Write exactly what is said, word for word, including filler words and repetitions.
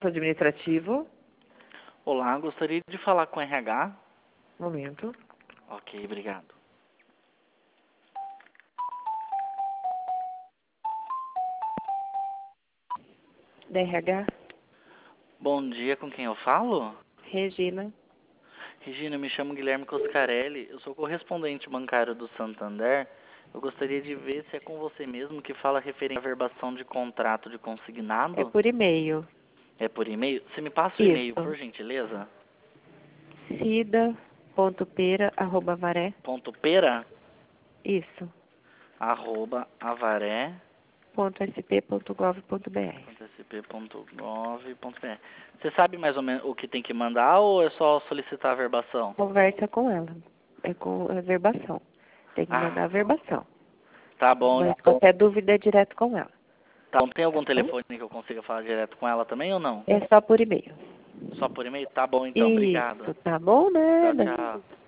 Administrativo. Olá, gostaria de falar com o R H. Momento. Ok, obrigado. D R H. Bom dia, com quem eu falo? Regina. Regina, eu me chamo Guilherme Coscarelli, eu sou correspondente bancário do Santander. Eu gostaria de ver se é com você mesmo que fala referente à verbação de contrato de É consignado. por e-mail. É por e-mail? Você me passa o e-mail, Isso. por gentileza? cida.pera, arroba varé. Ponto pera, Isso. arroba, avaré, Ponto sp ponto gov ponto br. ponto sp ponto gov ponto br. Você sabe mais ou menos o que tem que mandar ou é só solicitar a verbação? Conversa com ela. É com a verbação. Tem que mandar a Ah, verbação. tá bom. Mas qualquer dúvida é direto com ela. Tá bom. Tem algum Tá bom? telefone que eu consiga falar direto com ela também ou não? É só por e-mail. Só por e-mail? Tá bom então, obrigado. Isso, tá bom, Tchau, nada. tchau.